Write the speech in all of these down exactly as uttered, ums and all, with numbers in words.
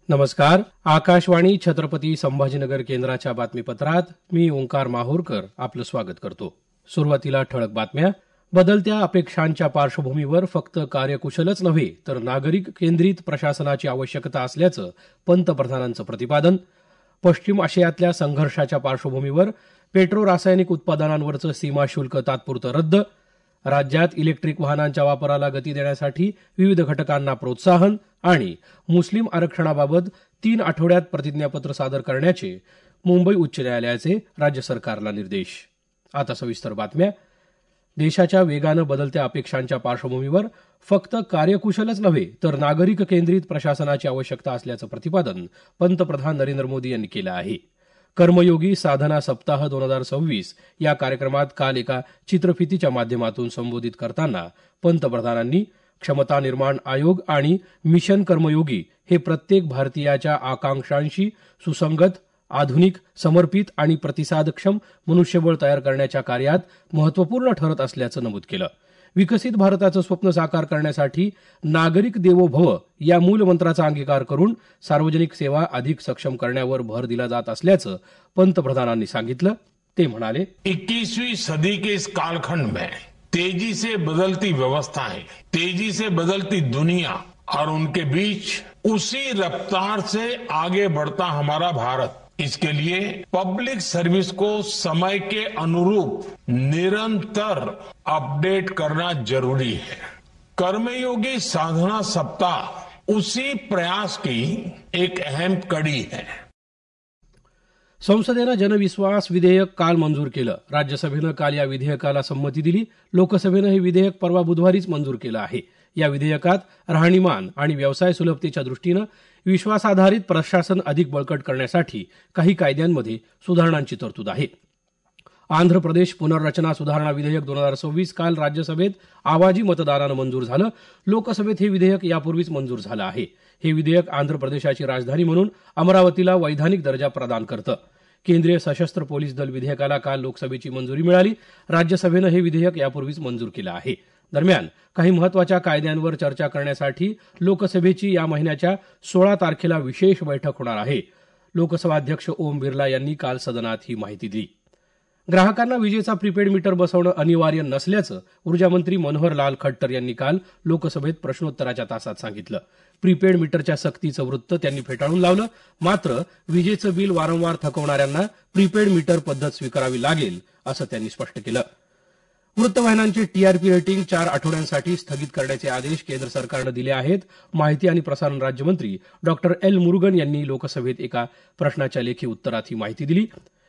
नमस्कार. आकाशवाणी छत्रपती संभाजीनगर केंद्राच्या बातमीपत्रात मी ओंकार माहूरकर आपलं स्वागत करतो. सुरुवातीला ठळक बातम्या. बदलत्या अपेक्षांच्या पार्श्वभूमीवर फक्त कार्यकुशलच नव्हे तर नागरिक केंद्रित प्रशासनाची आवश्यकता असल्याचं पंतप्रधानांचं प्रतिपादन. पश्चिम आशियातल्या संघर्षाच्या पार्श्वभूमीवर पेट्रो रासायनिक उत्पादनांवरचं सीमाशुल्क तात्पुरतं रद्द. राज्यात इलेक्ट्रिक वाहनांच्या वापराला गती देण्यासाठी विविध घटकांना प्रोत्साहन आणि मुस्लिम आरक्षणाबाबत तीन आठवड्यात प्रतिज्ञापत्र सादर करण्याचे मुंबई उच्च न्यायालयाचे राज्य सरकारला निर्देश. आता सविस्तर बातम्या. देशाच्या वेगानं बदलत्या अपेक्षांच्या पार्श्वभूमीवर फक्त कार्यकुशलच नव्हे तर नागरिक केंद्रित प्रशासनाची आवश्यकता असल्याचं प्रतिपादन पंतप्रधान नरेंद्र मोदी यांनी केलं आहे. कर्मयोगी साधना सप्ताह दोन हजार सव्वीस या कार्यक्रमात काल एका चित्रफितीच्या माध्यमातून संबोधित करताना पंतप्रधानांनी क्षमता निर्माण आयोग आणि मिशन कर्मयोगी हे प्रत्येक भारतीयाच्या आकांक्षांशी सुसंगत, आधुनिक, समर्पित आणि प्रतिसादक्षम मनुष्यबळ तयार करण्याच्या कार्यात महत्त्वपूर्ण ठरत असल्याचं नमूद केलं. विकसित भारताचं स्वप्न साकार करण्यासाठी नागरिक देवो भव या मूलमंत्राचा अंगीकार करून सार्वजनिक सेवा अधिक सक्षम करण्यावर भर दिला जात असल्याचं पंतप्रधानांनी सांगितलं. ते म्हणाले, इक्कीसवीं सदी के इस कालखंड में तेजी से बदलती व्यवस्थाएं, तेजी से बदलती दुनिया और उनके बीच उसी रफ्तार से आगे बढ़ता हमारा भारत, इसके लिए पब्लिक सर्विस को समय के अनुरूप निरंतर अपडेट करना जरूरी है. कर्मयोगी साधना सप्ताह उसी प्रयास की एक अहम कड़ी है. संसदेनं जनविश्वास विधेयक काल मंजूर केलं. राज्यसभेनं काल या विधेयकाला संमती दिली. लोकसभेनं हे विधेयक परवा बुधवारीच मंजूर केलं आहे. या विधेयकात राहणीमान आणि व्यवसाय सुलभतेच्या दृष्टीनं विश्वासाधारित प्रशासन अधिक बळकट करण्यासाठी काही कायद्यांमध्ये सुधारणांची तरतूद आहे. आंध्र प्रदेश पुनर्रचना सुधारणा विधेयक दोन हजार सव्वीस काल राज्यसभेत आवाजी मतदानानं मंजूर झालं. लोकसभेत हे विधेयक यापूर्वीच मंजूर झालं आहे. हे विधेयक आंध्र प्रदेशाची राजधानी म्हणून अमरावतीला वैधानिक दर्जा प्रदान करतं. केंद्रीय सशस्त्र पोलीस दल विधेयकाला काल लोकसभेची मंजुरी मिळाली. राज्यसभेनं हे विधेयक यापूर्वीच मंजूर केलं आहे. दरम्यान काही महत्त्वाच्या कायद्यांवर चर्चा करण्यासाठी लोकसभेची या महिन्याच्या सोळा तारखेला विशेष बैठक होणार आहे. लोकसभा अध्यक्ष ओम बिर्ला यांनी काल सदनात ही माहिती दिली. ग्राहकांना विजेचा प्रीपेड मीटर बसवणं अनिवार्य नसल्याचं ऊर्जामंत्री मनोहर लाल खट्टर यांनी काल लोकसभेत प्रश्नोत्तराच्या तासात सांगितलं. प्रीपेड मीटरच्या सक्तीचं वृत्त त्यांनी फेटाळून लावलं. मात्र विजेचं बिल वारंवार थकवणाऱ्यांना प्रीपेड मीटर पद्धत स्वीकारावी लागेल असं त्यांनी स्पष्ट केलं. वृत्तवाहिन्यांची टीआरपी रेटिंग चार आठवड्यांसाठी स्थगित करण्याचे आदेश केंद्र सरकारनं दिले आहेत. माहिती आणि प्रसारण राज्यमंत्री डॉक्टर एल मुरुगन यांनी लोकसभेत एका प्रश्नाच्या लेखी उत्तरात ही माहिती दिली.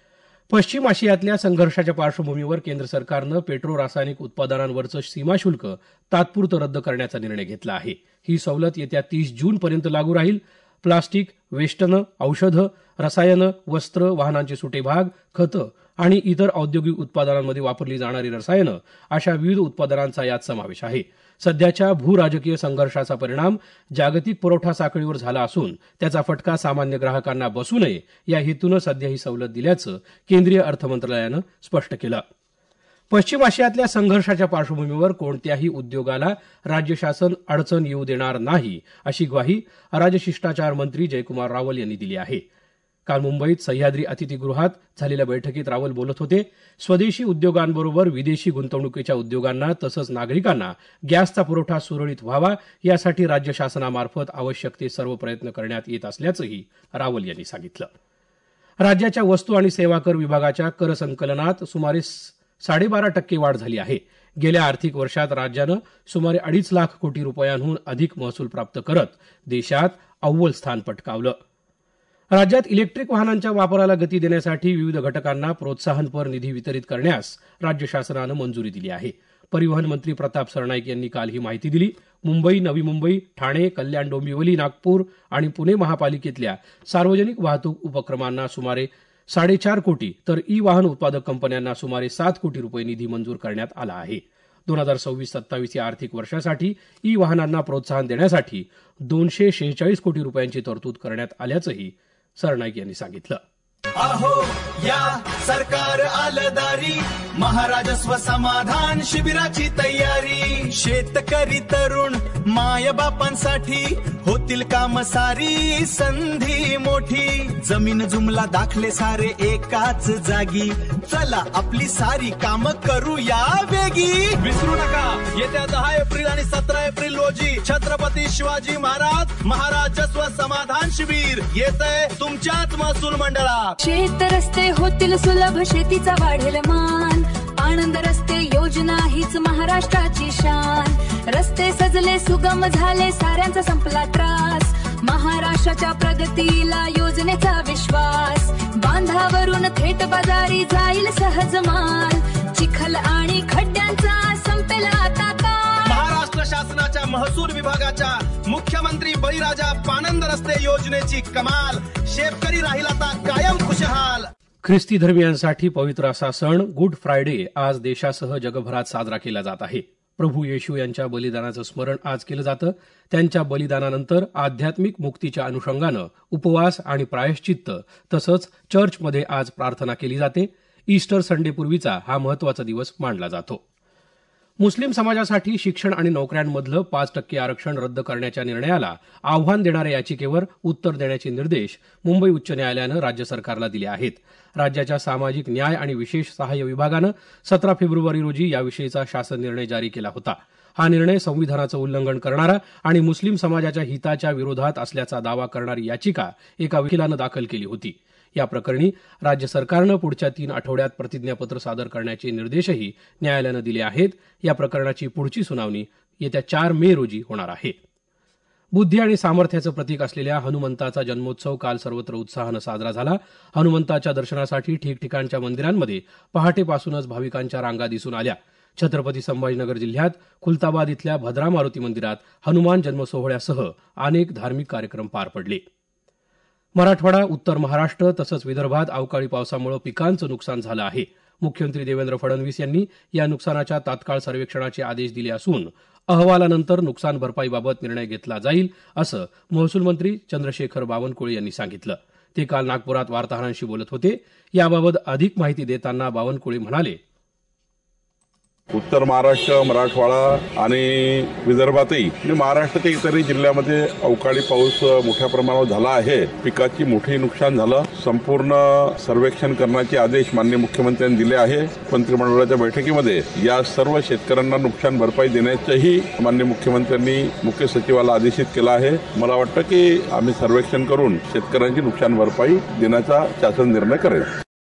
पश्चिम आशियातल्या संघर्षाच्या पार्श्वभूमीवर केंद्र सरकारनं पेट्रो रासायनिक उत्पादनांवरचं सीमाशुल्क तात्पुरतं रद्द करण्याचा निर्णय घेतला आहे. ही सवलत येत्या तीस जूनपर्यंत लागू राहील. प्लास्टिक, वेष्टनं, औषधं, रसायनं, वस्त्र, वाहनांचे सुटे भाग, खतं आणि इतर औद्योगिक उत्पादनांमध्ये वापरली जाणारी रसायनं अशा विविध उत्पादनांचा यात समावेश आहे. सध्याच्या भूराजकीय संघर्षाचा परिणाम जागतिक पुरवठा साखळीवर झाला असून त्याचा फटका सामान्य ग्राहकांना बसू नये या हेतूनं सध्या ही सवलत दिल्याचं केंद्रीय अर्थमंत्रालयानं स्पष्ट केलं. पश्चिम आशियातल्या संघर्षाच्या पार्श्वभूमीवर कोणत्याही उद्योगाला राज्य शासन अडचण येऊ देणार नाही अशी ग्वाही राजशिष्टाचार मंत्री जयकुमार रावल यांनी दिली आहे. काल मुंबईत सह्याद्री अतिथीगृहात झालेल्या बैठकीत रावल बोलत होते. स्वदेशी उद्योगांबरोबर विदेशी गुंतवणुकीच्या उद्योगांना तसंच नागरिकांना गॅसचा पुरवठा सुरळीत व्हावा यासाठी राज्य शासनामार्फत आवश्यक ते सर्व प्रयत्न करण्यात येत असल्याचंही रावल यांनी सांगितलं. राज्याच्या वस्तू आणि सेवा कर विभागाच्या कर संकलनात सुमारे साडेबारा टक्के वाढ झाली आहे. गेल्या आर्थिक वर्षात राज्यानं सुमारे अडीच लाख कोटी रुपयांहून अधिक महसूल प्राप्त करत देशात अव्वल स्थान पटकावलं. राज्यात इलेक्ट्रिक वाहनांच्या वापराला गती देण्यासाठी विविध घटकांना प्रोत्साहनपर निधी वितरित करण्यास राज्य शासनानं मंजुरी दिली आहे. परिवहन मंत्री प्रताप सरनाईक यांनी काल ही माहिती दिली. मुंबई, नवी मुंबई, ठाणे, कल्याण डोंबिवली, नागपूर आणि पुणे महापालिकेतल्या सार्वजनिक वाहतूक उपक्रमांना सुमारे साडेचार कोटी तर ई वाहन उत्पादक कंपन्यांना सुमारे सात कोटी रुपये निधी मंजूर करण्यात आला आहे. दोन हजार सव्वीस सत्तावीस या आर्थिक वर्षासाठी ई वाहनांना प्रोत्साहन देण्यासाठी दोनशे शेहेचाळीस कोटी रुपयांची तरतूद करण्यात आल्याचंही सरनाईक यांनी सांगितलं. अहो या सरकार आलं दारी, महाराजस्व समाधान शिबिराची तयारी. शेतकरी तरुण माय बापांसाठी होतील काम सारी, संधी मोठी. जमीन जुमला दाखले सारे एकाच जागी, चला आपली सारी काम करूया वेगी. विसरू नका येत्या दहा एप्रिल आणि सतरा एप्रिल रोजी छत्रपती शिवाजी महाराज महाराजस्व समाधान शिबिर येतंय तुमच्याच महसूल मंडळात. शेत रस्ते होतील सुलभ, शेतीचा वाढेल मान. आनंद रस्ते योजना हीच महाराष्ट्राची शान. रस्ते सजले सुगम झाले, साऱ्यांचा संपला त्रास. महाराष्ट्राच्या प्रगतीला योजनेचा विश्वास. बांधावरून थेट बाजारी जाईल सहज माल. चिखल आणि खड्ड्यांचा संपेल आता काळ. महाराष्ट्र शासनाच्या महसूल विभागाच्या मुख्यमंत्री बळीराजा पानंद रस्ते योजनेची कमाल. शेतकरी राहील आता कायम खुशहाल. ख्रिस्ती धर्मियांसाठी पवित्र असा सण गुड फ्रायडे आज देशासह जगभरात साजरा केला जात आहे. प्रभू येशू यांच्या बलिदानाचं स्मरण आज केलं जातं. त्यांच्या बलिदानानंतर आध्यात्मिक मुक्तीच्या अनुषंगानं उपवास आणि प्रायश्चित्त तसंच चर्चमध्ये आज प्रार्थना केली जाते. ईस्टर संडेपूर्वीचा हा महत्वाचा दिवस मानला जातो. मुस्लिम समाजासाठी शिक्षण आणि नोकऱ्यांमधलं पाच टक्के आरक्षण रद्द करण्याच्या निर्णयाला आव्हान देणाऱ्या याचिकेवर उत्तर देण्याचे निर्देश मुंबई उच्च न्यायालयानं राज्य सरकारला दिले आहेत. राज्याच्या सामाजिक न्याय आणि विशेष सहाय्य विभागानं सतरा फेब्रुवारी रोजी याविषयीचा शासन निर्णय जारी केला होता. हा निर्णय संविधानाचं उल्लंघन करणारा आणि मुस्लिम समाजाच्या हिताच्या विरोधात असल्याचा दावा करणारी याचिका एका वकिलानं दाखल केली होती. या प्रकरणी राज्य सरकारनं पुढच्या तीन आठवड्यात प्रतिज्ञापत्र सादर करण्याचे निर्देशही न्यायालयानं दिले आहेत. या प्रकरणाची पुढची सुनावणी येत्या चार मे रोजी होणार आहे. बुद्धी आणि सामर्थ्याचं प्रतीक असलेल्या हनुमंताचा जन्मोत्सव काल सर्वत्र उत्साहानं साजरा झाला. हनुमंताच्या दर्शनासाठी ठिकठिकाणच्या मंदिरांमध्ये पहाटेपासूनच भाविकांच्या रांगा दिसून आल्या. छत्रपती संभाजीनगर जिल्ह्यात खुलताबाद इथल्या भद्रा मारुती मंदिरात हनुमान जन्मसोहळ्यासह अनेक धार्मिक कार्यक्रम पार पडले. मराठवाडा, उत्तर महाराष्ट्र तसंच विदर्भात अवकाळी पावसामुळे पिकांचं नुकसान झालं आहे. मुख्यमंत्री देवेंद्र फडणवीस यांनी या नुकसानाच्या तात्काळ सर्वेक्षणाचे आदेश दिले असून अहवालानंतर नुकसान भरपाईबाबत निर्णय घेतला जाईल असं महसूल मंत्री चंद्रशेखर बावनकुळे यांनी सांगितलं. ते काल नागपुरात वार्ताहरांशी बोलत होते. याबाबत अधिक माहिती देताना बावनकुळे म्हणाले, उत्तर महाराष्ट्र, मराठवाडा आणि विदर्भातही आणि महाराष्ट्रातील इतरही जिल्ह्यामध्ये अवकाळी पाऊस मोठ्या प्रमाणावर झाला आहे. पिकाची मोठी नुकसान झालं. संपूर्ण सर्वेक्षण करण्याचे आदेश माननीय मुख्यमंत्र्यांनी दिले आहे. मंत्रिमंडळाच्या बैठकीमध्ये या सर्व शेतकऱ्यांना नुकसान भरपाई देण्याचंही माननीय मुख्यमंत्र्यांनी मुख्य सचिवाला आदेशित केलं आहे. मला वाटतं की आम्ही सर्वेक्षण करून शेतकऱ्यांची नुकसान भरपाई देण्याचा शासन निर्णय करेल.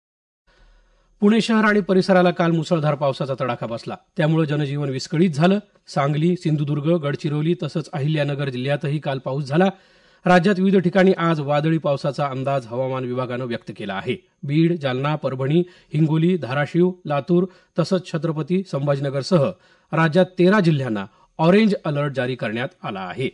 पुणे शहर आणि परिसराला काल मुसळधार पावसाचा तडाखा बसला. त्यामुळे जनजीवन विस्कळीत झालं. सांगली, सिंधुदुर्ग, गडचिरोली तसंच अहिल्यानगर जिल्ह्यातही काल पाऊस झाला. राज्यात विविध ठिकाणी आज वादळी पावसाचा अंदाज हवामान विभागानं व्यक्त केला आहे. बीड, जालना, परभणी, हिंगोली, धाराशिव, लातूर तसंच छत्रपती संभाजीनगरसह राज्यात तेरा जिल्ह्यांना ऑरेंज अलर्ट जारी करण्यात आला आहे.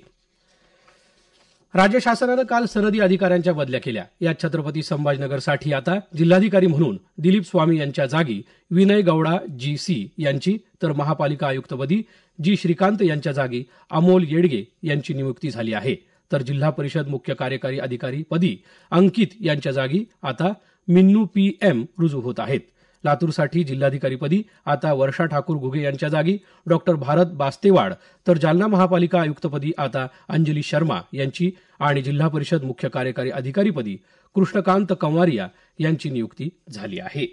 राज्य शासनानं काल सनदी अधिकाऱ्यांच्या बदल्या केल्या. यात छत्रपती संभाजीनगरसाठी आता जिल्हाधिकारी म्हणून दिलीप स्वामी यांच्या जागी विनय गौडा जी सी यांची, तर महापालिका आयुक्तपदी जी श्रीकांत यांच्या जागी अमोल येडगे यांची नियुक्ती झाली आहे. तर जिल्हा परिषद मुख्य कार्यकारी अधिकारी पदी अंकित यांच्या जागी आता मिन्नू पी एम रुजू होत आहेत. लातूरसाठी जिल्हाधिकारीपदी आता वर्षा ठाकूर घुगे यांच्या जागी डॉक्टर भारत बास्तेवाड, तर जालना महापालिका आयुक्तपदी आता अंजली शर्मा यांची आणि जिल्हा परिषद मुख्य कार्यकारी अधिकारीपदी कृष्णकांत कंवारिया यांची नियुक्ती झाली आहे.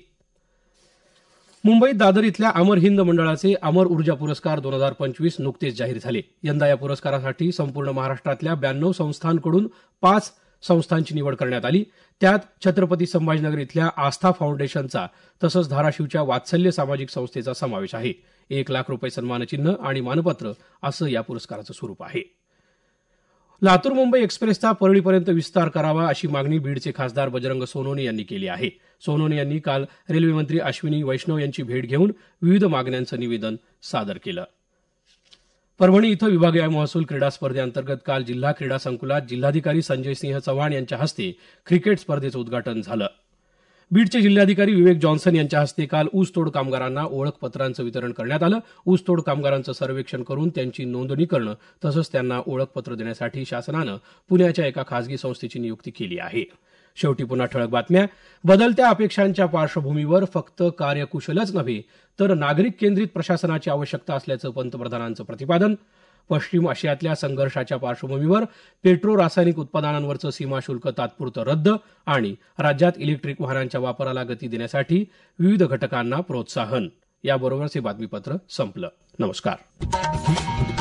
मुंबईत दादर इथल्या अमर हिंद मंडळाचे अमर ऊर्जा पुरस्कार दोन हजार पंचवीस नुकतेच जाहीर झाले. यंदा या पुरस्कारासाठी संपूर्ण महाराष्ट्रातल्या ब्याण्णव संस्थांकडून पाच संस्थांची निवड करण्यात आली. त्यात छत्रपती संभाजीनगर इथल्या आस्था फाउंडेशनचा तसंच धाराशिवच्या वात्सल्य सामाजिक संस्थेचा समावेश आहे. एक लाख रुपये सन्मानचिन्ह आणि मानपत्र असं या पुरस्काराचं स्वरूप आहे. लातूर मुंबई एक्सप्रेसचा परळीपर्यंत विस्तार करावा अशी मागणी बीडचे खासदार बजरंग सोनवणे यांनी केली आहे. सोनवणे यांनी काल रेल्वेमंत्री अश्विनी वैष्णव यांची भेट घेऊन विविध मागण्यांचं निवेदन सादर केलं. परभणी इथं विभागीय महसूल क्रीडा स्पर्धेअंतर्गत काल जिल्हा क्रीडा संकुलात जिल्हाधिकारी संजय सिंह चव्हाण यांच्या हस्ते क्रिकेट स्पर्धेचं उद्घाटन झालं. बीडचे जिल्हाधिकारी विवेक जॉन्सन यांच्या हस्ते काल ऊसतोड कामगारांना ओळखपत्रांचं वितरण करण्यात आलं. ऊसतोड कामगारांचं सर्वेक्षण करून त्यांची नोंदणी करणं तसंच त्यांना ओळखपत्र देण्यासाठी शासनानं पुण्याच्या एका खासगी संस्थेची नियुक्ती केली आहे. शेवटी पुन्हा ठळक बातम्या. बदलत्या अपेक्षांच्या पार्श्वभूमीवर फक्त कार्यकुशलच नव्हे तर नागरिक केंद्रित प्रशासनाची आवश्यकता असल्याचं पंतप्रधानांचं प्रतिपादन. पश्चिम आशियातल्या संघर्षाच्या पार्श्वभूमीवर पेट्रो रासायनिक उत्पादनांवरचं सीमाशुल्क तात्पुरतं रद्द आणि राज्यात इलेक्ट्रिक वाहनांच्या वापराला गती देण्यासाठी विविध घटकांना प्रोत्साहन. याबरोबरच हे बातमीपत्र संपलं. नमस्कार.